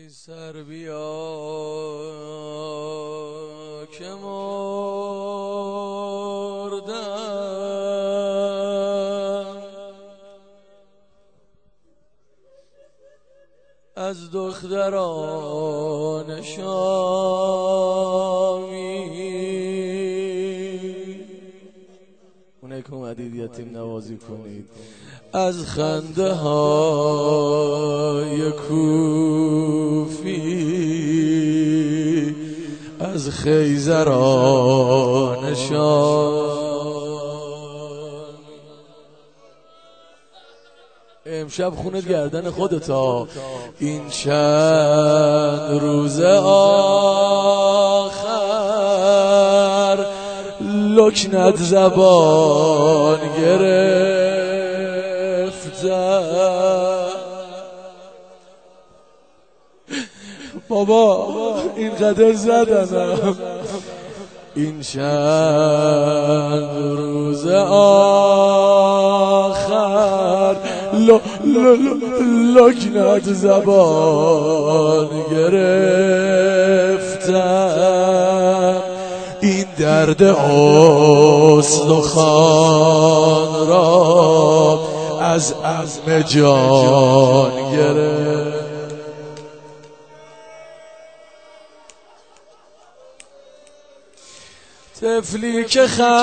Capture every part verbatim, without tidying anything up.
ای سر بیا که مردم از دختران شامی. اونایی که اومدید یتیم نوازی کنید از خنده های کوفی، از خیزران شام. امشب خونت گردن خودتا، این چند روز آخر لکنت زبان گرفتم. بابا اینقدر زدنم، این چند روز آخر لکنت زبان گرفتم. این درد استخوان را از عزم جان گرفت. طفلی که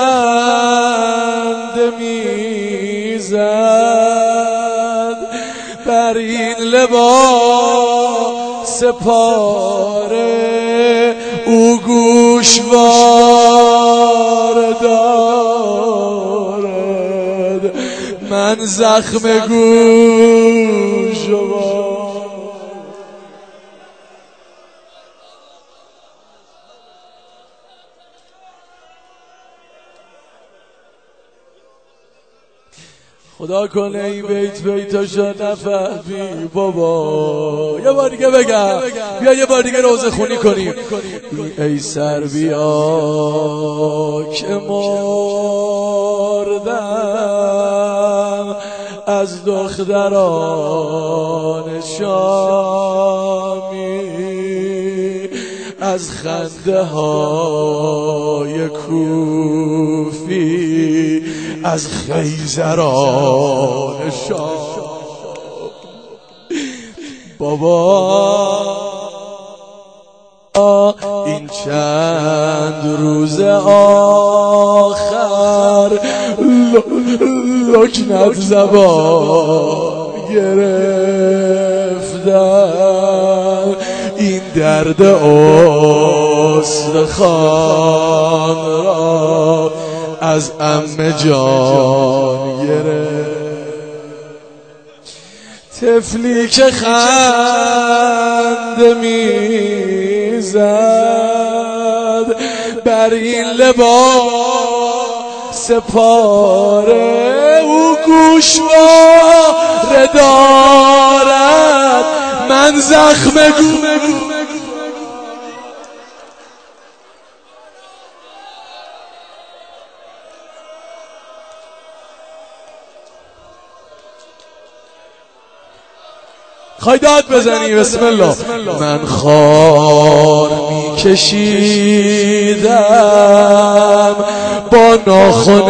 خنده میزد بر این لباس پاره، او گوشوار دارد، من زخم گوشوار. خدا کنه این بیت بیتاشو نفهمی بابا. یه بار دیگه بگم، بیا یه بار دیگه روزه خونی کنیم. ای سر بیا که مردم از دختران شامی، از خنده های کوفی، از خیزران شام. بابا این چند روز آخر لکنت زبان گرفتم. این درد استخوان را از عم جان گرفت. طفلی که خنده میزد بر این لباس پاره، او گوشوار دارد، من زخم گوشوار. خواهی داد بزنی؟ بسم الله. من خار میکشیدم با ناخن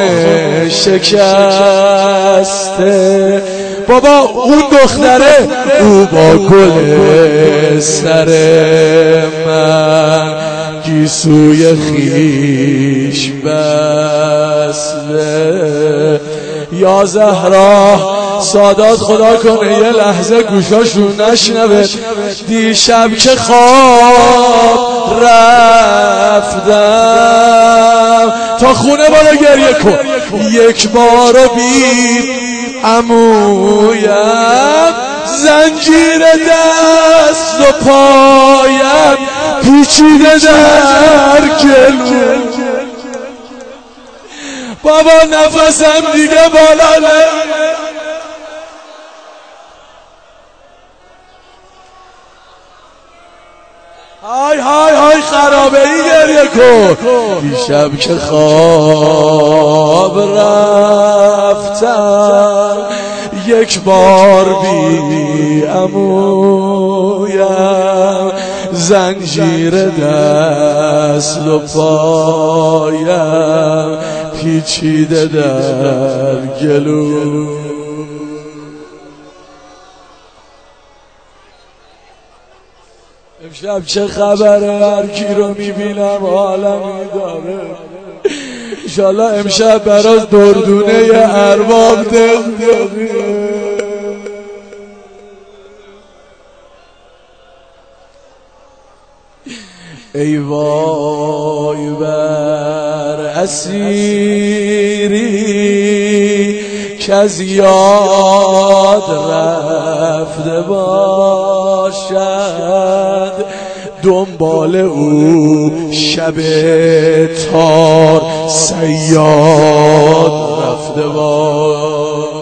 شکسته. بابا اون دختره، او با گل سر من گیسوی خیش بسته. یا زهرا سادات خدا کنه یه لحظه گوشاشون نشنوه. دیشب که خواب رفتم تا خونه بالا گریه کن، یک بارو بی عمویم، زنجیر دست و پایم پیچیده در گلو. بابا نفسم دیگه بالا نه. های های های خرابه ای گریه کن. دیشب که خواب رفتم یک بار بی عمویم، زنجیر دست و پایم پیچیده در گلو. امشب چه خبره؟ هر کی رو میبینم حالم داره. انشالله امشب براز دردونه ارباب دل داره. ای وای بر اسیری که از یاد رفته باشد، دنبال او شب تار صیاد رفته باشد.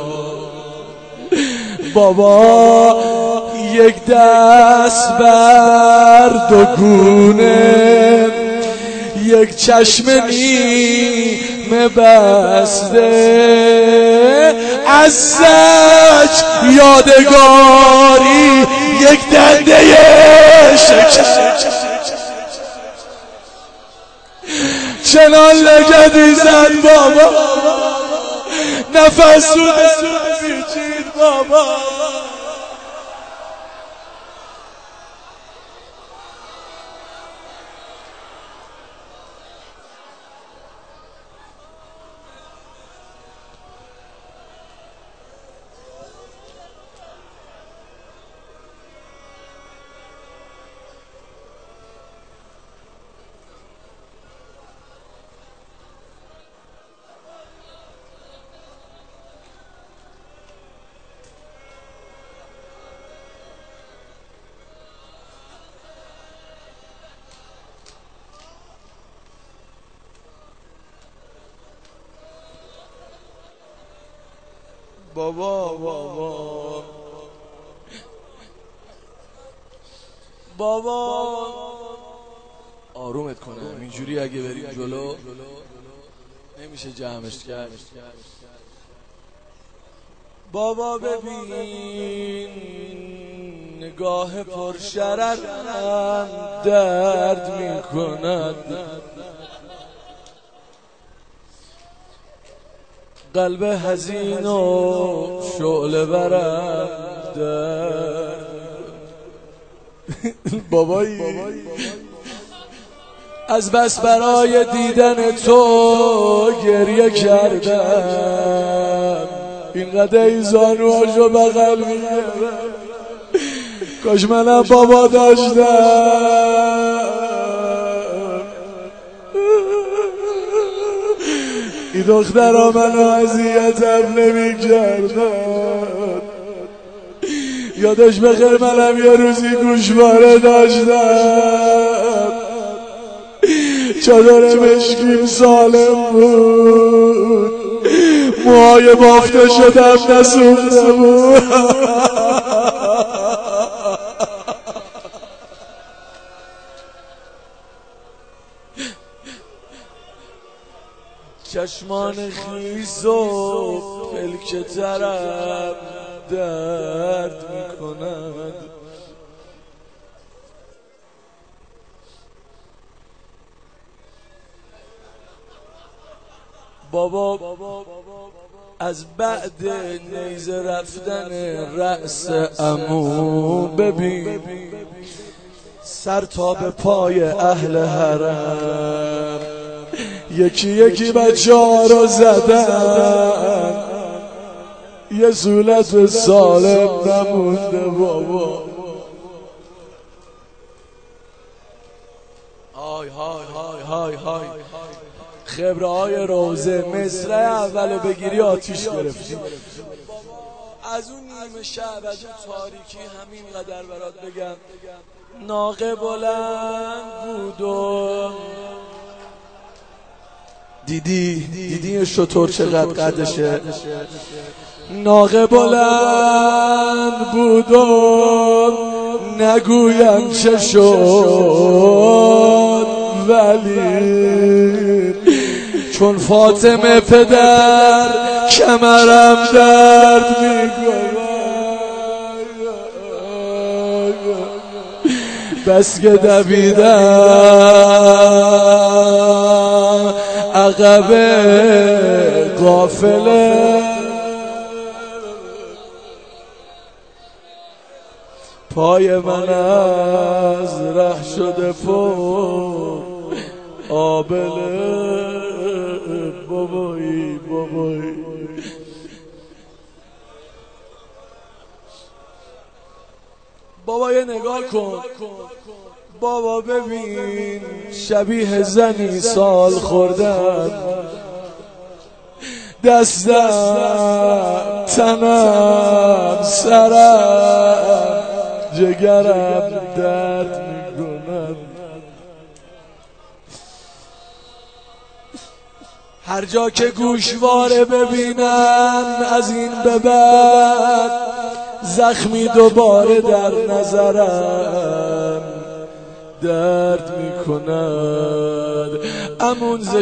بابا یک دست بر دو گونه، یک چشم نیمه بسته، از زج یادگاری یک دنده شکر، چنان لگدی زد بابا، نفس رو دل میچید بابا. بابا بابا بابا آرومت کنم، اینجوری اگه بریم جلو نمیشه جمعش کرد. بابا ببین نگاه پرشررم درد میکند، قلب حزین و شعله برم درد. بابایی از بس برای دیدن تو گریه کردم، اینقدر ای زانوهاشو بغل میگیرم، کاش منم بابا داشتم. این دخترها منو اذیتم نمی کردن. یادش بخیر منم یه روزی گوشواره داشتم، چادر مشکیم سالم بود، موهای بافته شدم نسوخته بود. چشمان خیز و پلک ترم درد میکند. بابا از بعد نیزه رفتن رأس عمو ببین سر تا به پای اهل حرم یکی یکی بچه ها رو زدن، یه صورت سالم نمونده بابا. های های های های های خبره های روزه مصرع اولو بگیری آتیش گرفتی. از اون نیمه شب از اون تاریکی همین قدر برات بگم، ناقه بلند بود و دیدی دیدی شطور چقدر قدشه، ناقه بلند بود و نگویم چه شد، ولی چون فاطمه پدر کمرم درد میکنه، بس که دویدم عقب قافله، پای من از ره شده پر آبله. بابایی بابایی بابا یه نگاه کن بابا، ببین شبیه زنی سال خوردن، دستم تنم سرم جگرم درد میکنم. هر جا که گوشواره ببینم از این به بعد زخمی دوباره در نظرم درد میکند. امون ز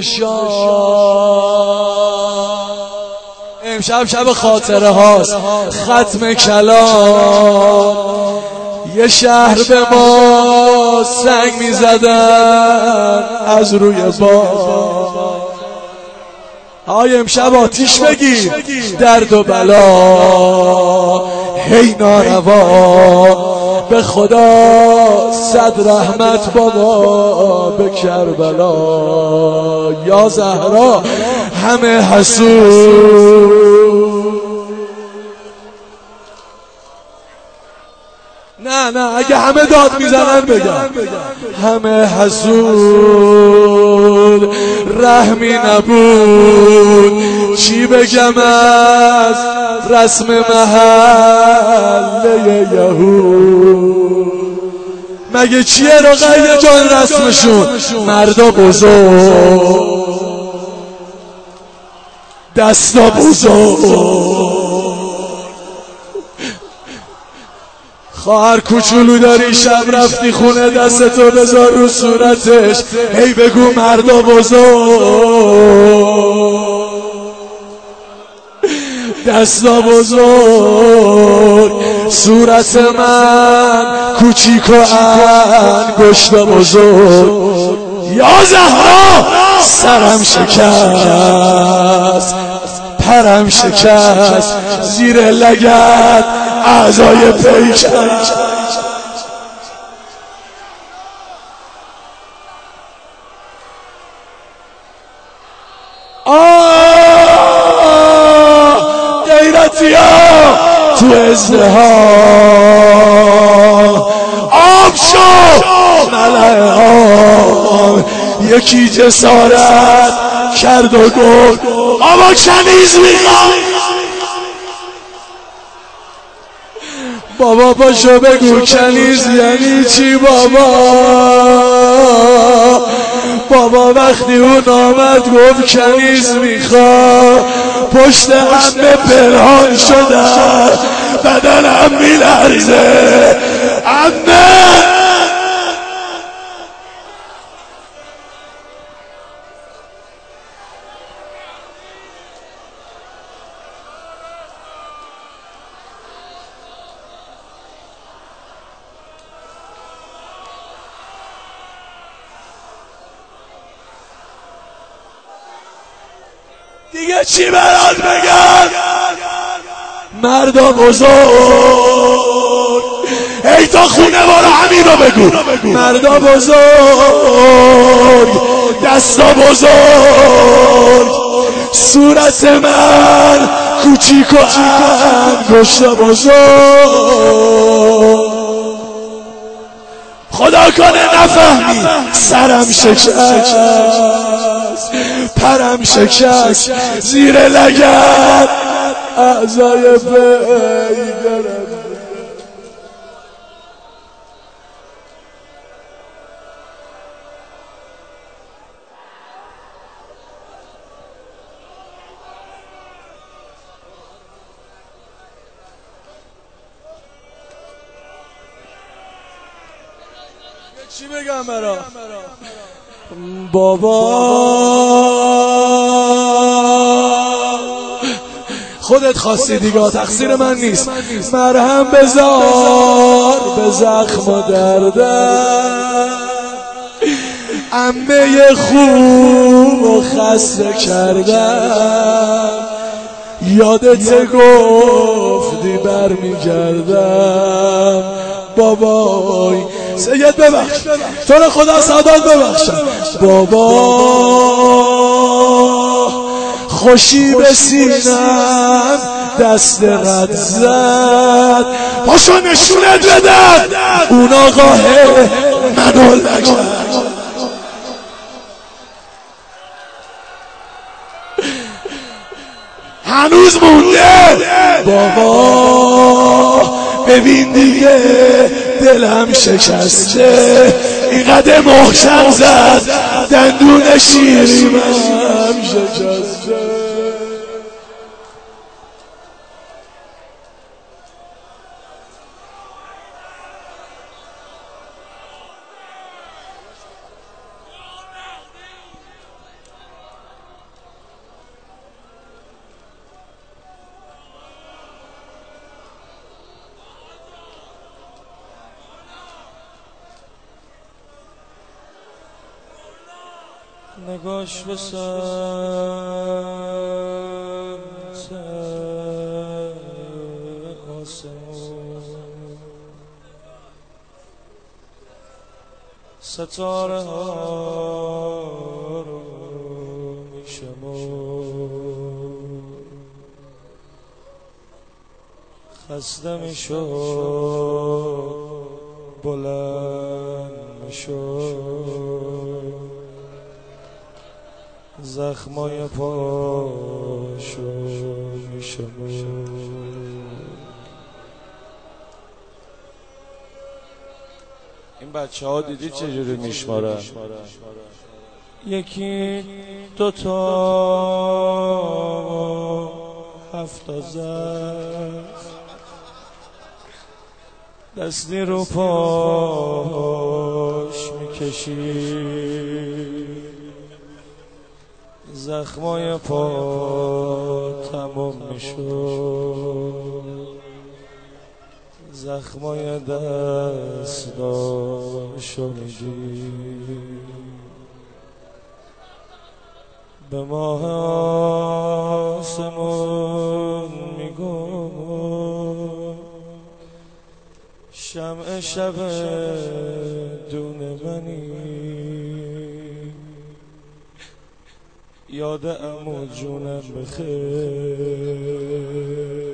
شام امشب شب خاطره هاست، ختم کلام. یه شهر به ما سنگ میزدن از روی بام. های امشب آتیش بگیر درد و بلا، هی ناروا به خدا صد رحمت بابا به کربلا. یا زهرا همه حسود، نه نه اگه همه داد میزنن بگم همه حسود، رحمی نبود. چی بگم از رسم محله یهود؟ مگه چیه رقیه جان رسمشون؟ مردا بزرگ دستا بزرگ. خواهر کوچولو داری شب رفتی خونه دستتو بذار رو صورتش، هی بگو مردا بزرگ دستا بزرگ. صورت من کوچیک و انگشتا بزرگ. یا زهرا سرم شکست پرم شکست زیر لگد اعضای پیکر. آه غیرتی ها تو ازدهام آب شد ملعه آب. یکی جسارت کرد و گفت آبا کنیز میخوام. بابا پاشو بگو کنیز یعنی چی بابا؟ بابا وقتی اون آمد گفت کنیز میخوام، پشت همه پنهان شدن بدنم میلرزه. عمه دیگه چی برات بگم؟ مردا بزرگ ای تا خونه برو همین رو بگو. مردا بزرگ دستا بزرگ. صورت من کوچیک و انگشتا بزرگ. خدا کنه نفهمی سرم شکست پرم شکست زیر لگد اعضای پیکرم. چی بگم برا بابا؟ خودت خواستی دیگه، تقصیر من نیست. مرهم بذار به زخم و دردم، عمه خوب و خسته کردم، یادت گفتی برمیگردم. بابای سید ببخش، تو رو خدا سادات ببخشم. بابا خوشی به سینم دست رد زد، پاشو نشونت بدم اون آقاه منو نکرد. هنوز مونده بابا، ببین دیگه دلم شکسته، اینقدر محکم زد دندون شیرینم شکسته. نگاش به سمت آسمون، ستاره ها رو میشمون، خسته میشد بلند میشد، زخمای پاشو میشمون. این بچه ها دیدی چجوری میشمارن؟ یکی دوتا هفتا زد، دستی رو پاش میکشی، زخمای پا تموم میشد، زخمای دستاشو میدی، به ماه آسمون میگم شمع شب دون منی، یاد عمو جونم بخیر،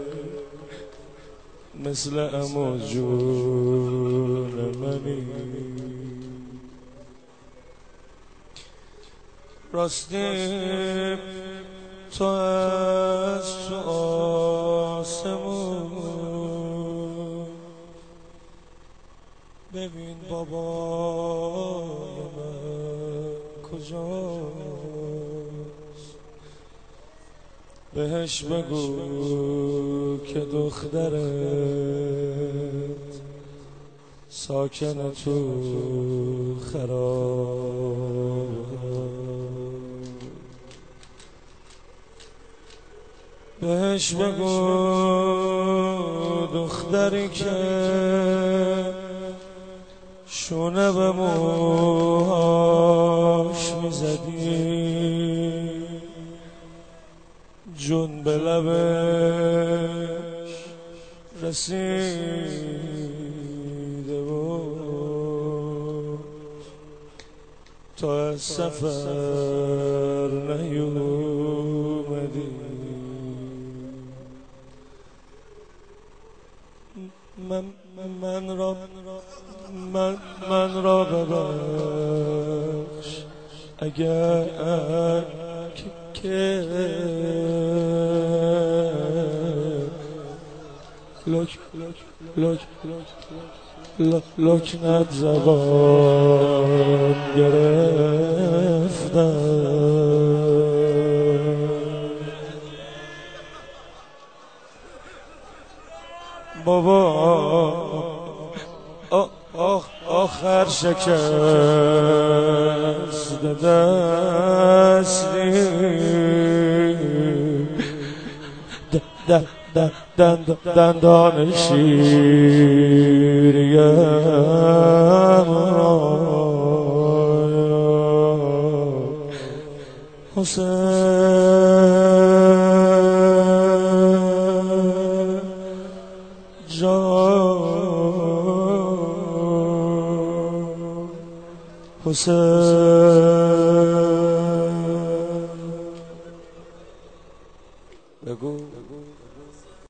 مثل عمو جون منی. راستی تو از تو آسمون ببین بابای من کجاست، بهش بگو که دخترت ساکن تو خراب، بهش بگو دختری که شونه به موهاش میزدی، جون به لبش رسیده بود، تو از سفر نیومدی. من من را من من را ببخش اگر که لک لک لک لکنت زبان گرفتم. بابا آخر شکست دستی دند دندان شیریم حسین جان حسین